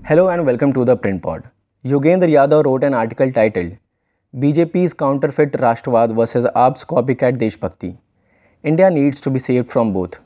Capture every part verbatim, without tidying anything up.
Hello and welcome to the Print Pod. Yogendra Yadav wrote an article titled B J P's Counterfeit Rashtravad versus A P's Copycat Deshbhakti. India needs to be saved from both.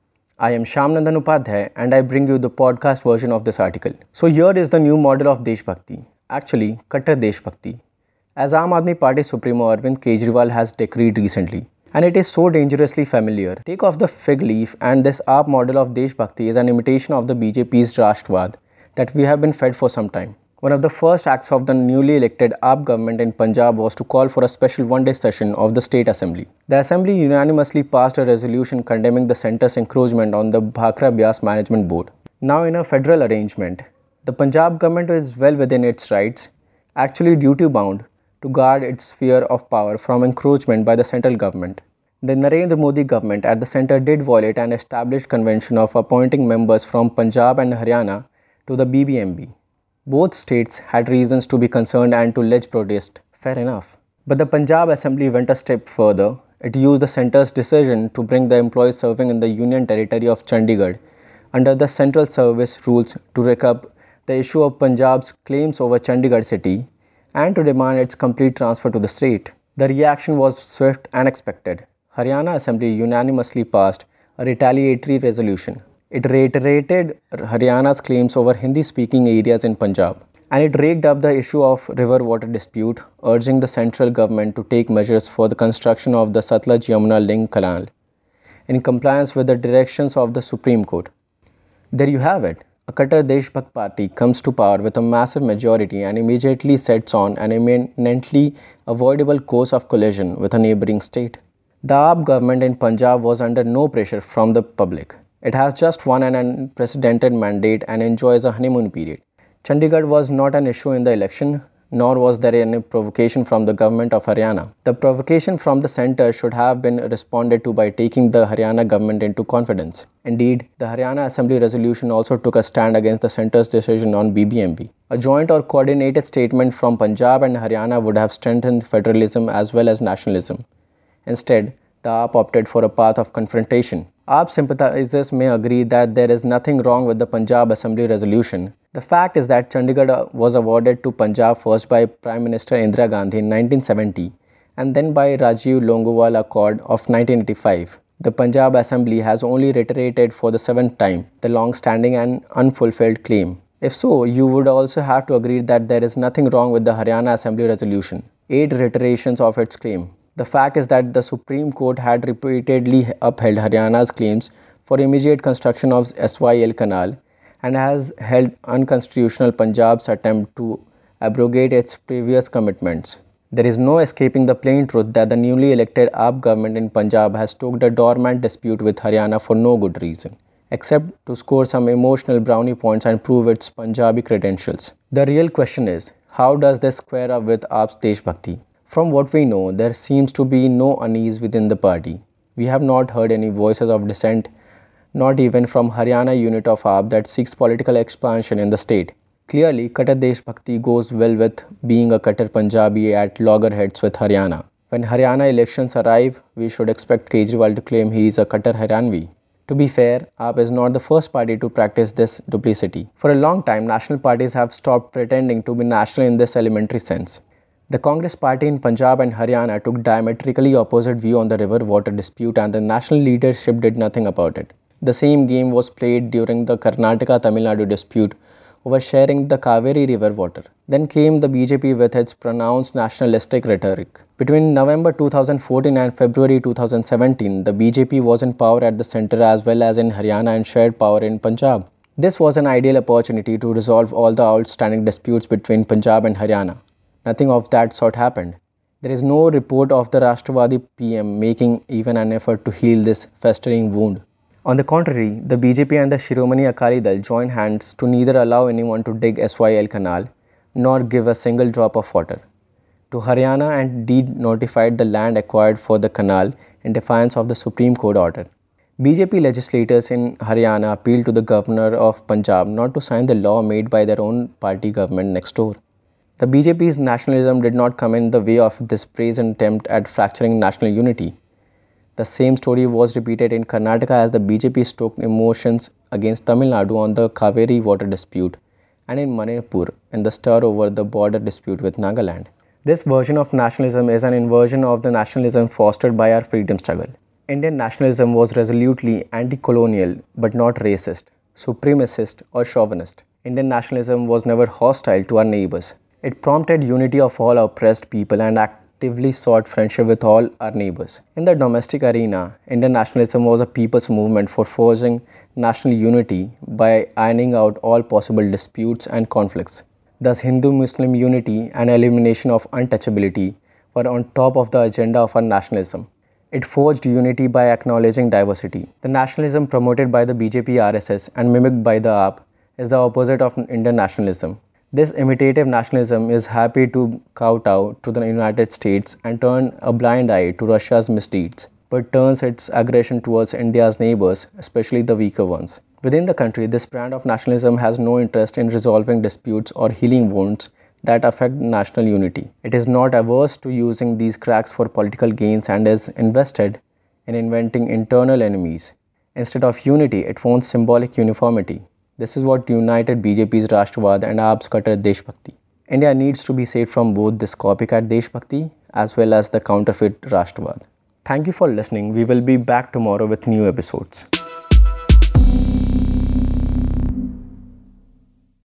I am Shyamnandan Upadhyay and I bring you the podcast version of this article. So here is the new model of Deshbhakti, actually Kattar Deshbhakti, as Aam Aadmi Party Supremo Arvind Kejriwal has decreed recently. And it is so dangerously familiar. Take off the fig leaf and this A P model of Deshbhakti is an imitation of the B J P's Rashtravad that we have been fed for some time. One of the first acts of the newly elected A P government in Punjab was to call for a special one-day session of the State Assembly. The Assembly unanimously passed a resolution condemning the centre's encroachment on the Bhakra Byas Management Board. Now in a federal arrangement, the Punjab government is well within its rights, actually duty-bound, to guard its sphere of power from encroachment by the central government. The Narendra Modi government at the centre did violate an established convention of appointing members from Punjab and Haryana to the B B M B. Both states had reasons to be concerned and to lodge protest. Fair enough. But the Punjab Assembly went a step further. It used the centre's decision to bring the employees serving in the Union Territory of Chandigarh under the Central Service rules to take up the issue of Punjab's claims over Chandigarh city and to demand its complete transfer to the state. The reaction was swift and expected. Haryana Assembly unanimously passed a retaliatory resolution. It reiterated Haryana's claims over Hindi-speaking areas in Punjab, and it raked up the issue of river water dispute, urging the central government to take measures for the construction of the Satluj-Yamuna link canal in compliance with the directions of the Supreme Court. There you have it. A Kattar Deshbhakt party comes to power with a massive majority and immediately sets on an eminently avoidable course of collision with a neighbouring state. The A P government in Punjab was under no pressure from the public. It has just won an unprecedented mandate and enjoys a honeymoon period. Chandigarh was not an issue in the election, nor was there any provocation from the government of Haryana. The provocation from the centre should have been responded to by taking the Haryana government into confidence. Indeed, the Haryana Assembly resolution also took a stand against the centre's decision on B B M B. A joint or coordinated statement from Punjab and Haryana would have strengthened federalism as well as nationalism. Instead, the A P opted for a path of confrontation. A P sympathizers may agree that there is nothing wrong with the Punjab Assembly resolution. The fact is that Chandigarh was awarded to Punjab first by Prime Minister Indira Gandhi in nineteen seventy and then by Rajiv Longowal Accord of nineteen eighty-five. The Punjab Assembly has only reiterated for the seventh time the long-standing and unfulfilled claim. If so, you would also have to agree that there is nothing wrong with the Haryana Assembly resolution. Eight reiterations of its claim. The fact is that the Supreme Court had repeatedly upheld Haryana's claims for immediate construction of S Y L canal and has held unconstitutional Punjab's attempt to abrogate its previous commitments. There is no escaping the plain truth that the newly elected A P government in Punjab has stoked a dormant dispute with Haryana for no good reason, except to score some emotional brownie points and prove its Punjabi credentials. The real question is, how does this square up with A P's Deshbhakti? From what we know, there seems to be no unease within the party. We have not heard any voices of dissent, not even from Haryana unit of A P that seeks political expansion in the state. Clearly, Kattar Deshbhakti goes well with being a Kattar Punjabi at loggerheads with Haryana. When Haryana elections arrive, we should expect Kejriwal to claim he is a Kattar Haryanvi. To be fair, A P is not the first party to practice this duplicity. For a long time, national parties have stopped pretending to be national in this elementary sense. The Congress party in Punjab and Haryana took diametrically opposite view on the river water dispute and the national leadership did nothing about it. The same game was played during the Karnataka-Tamil Nadu dispute over sharing the Kaveri river water. Then came the B J P with its pronounced nationalistic rhetoric. Between November two thousand fourteen and February two thousand seventeen, the B J P was in power at the centre as well as in Haryana and shared power in Punjab. This was an ideal opportunity to resolve all the outstanding disputes between Punjab and Haryana. Nothing of that sort happened. There is no report of the Rashtravadi P M making even an effort to heal this festering wound. On the contrary, the B J P and the Shiromani Akali Dal joined hands to neither allow anyone to dig S Y L canal nor give a single drop of water to Haryana and de-notified the land acquired for the canal in defiance of the Supreme Court order. B J P legislators in Haryana appealed to the governor of Punjab not to sign the law made by their own party government next door. The B J P's nationalism did not come in the way of this brazen attempt at fracturing national unity. The same story was repeated in Karnataka as the B J P stoked emotions against Tamil Nadu on the Kaveri water dispute and in Manipur in the stir over the border dispute with Nagaland. This version of nationalism is an inversion of the nationalism fostered by our freedom struggle. Indian nationalism was resolutely anti-colonial but not racist, supremacist or chauvinist. Indian nationalism was never hostile to our neighbors. It prompted unity of all oppressed people and actively sought friendship with all our neighbors. In the domestic arena, Indian nationalism was a people's movement for forging national unity by ironing out all possible disputes and conflicts. Thus, Hindu-Muslim unity and elimination of untouchability were on top of the agenda of our nationalism. It forged unity by acknowledging diversity. The nationalism promoted by the B J P R S S and mimicked by the A P is the opposite of Indian nationalism. This imitative nationalism is happy to kowtow to the United States and turn a blind eye to Russia's misdeeds, but turns its aggression towards India's neighbors, especially the weaker ones. Within the country, this brand of nationalism has no interest in resolving disputes or healing wounds that affect national unity. It is not averse to using these cracks for political gains and is invested in inventing internal enemies. Instead of unity, it wants symbolic uniformity. This is what united B J P's Rashtravad and A P's Kattar Deshbhakti. India needs to be saved from both this copycat Deshbhakti as well as the counterfeit Rashtravad. Thank you for listening. We will be back tomorrow with new episodes.